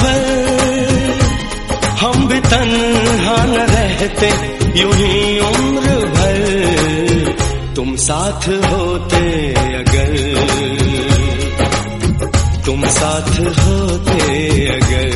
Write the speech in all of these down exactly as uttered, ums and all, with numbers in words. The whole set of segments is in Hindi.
भर हम भी तन्हा न रहते यूं ही उम्र भर, तुम साथ होते अगर, तुम साथ होते अगर।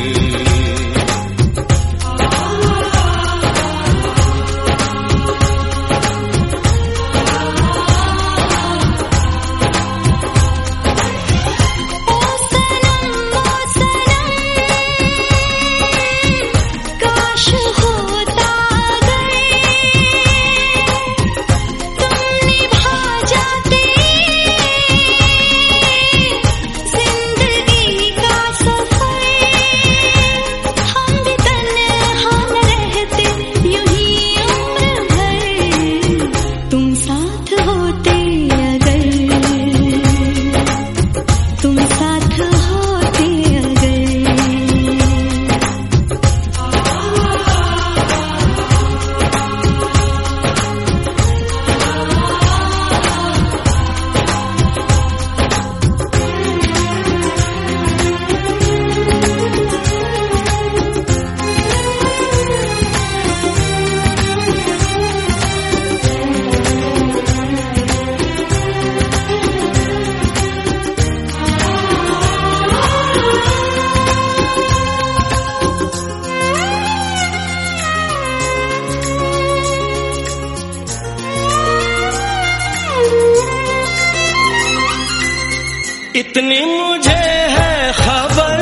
इतनी मुझे है खबर,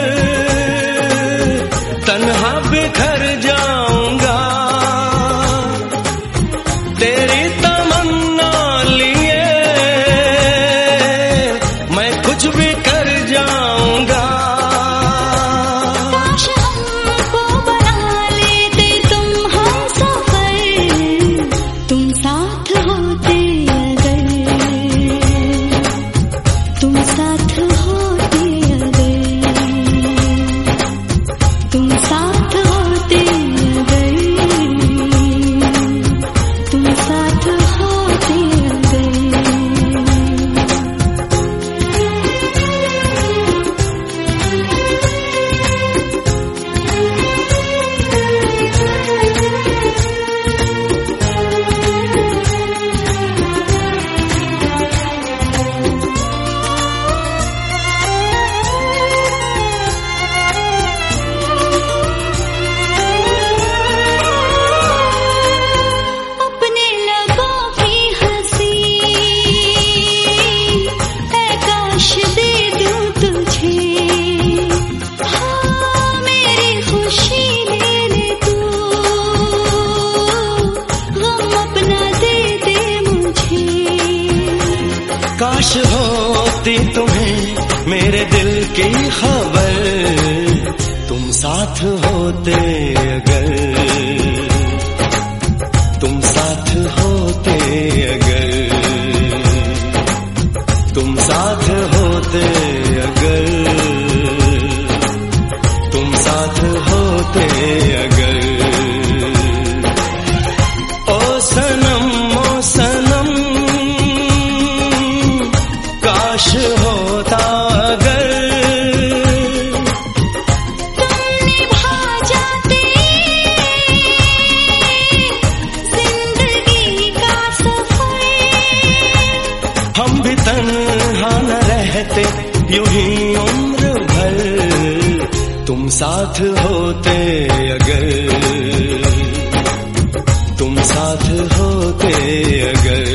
तन्हा बिखर जाऊंगा, तेरी तमन्ना लिए मैं कुछ भी कर जाऊंगा। काश हमको बना लेते तुम हम सफर, तुम साथ होते अगर, तुम साथ होते अगर, तुम साथ होते अगर, तुम साथ होते अगर। अपने लबों की हंसी है काश दे दूं तुझे, हाँ मेरी खुशी ले ले तू, गम अपना दे दे मुझे। काश होती तुम्हें मेरे दिल की खबर, तुम साथ होते अगर, तुम साथ होते अगर, तुम साथ होते अगर, तुम साथ होते अगर। ओ सनम ओ सनम काश होता अगर, तुम निभा जाते जिंदगी का सफर, हम भी तन्हा न रहते यूं ही उम्र भर, तुम साथ होते अगर, तुम साथ होते अगर।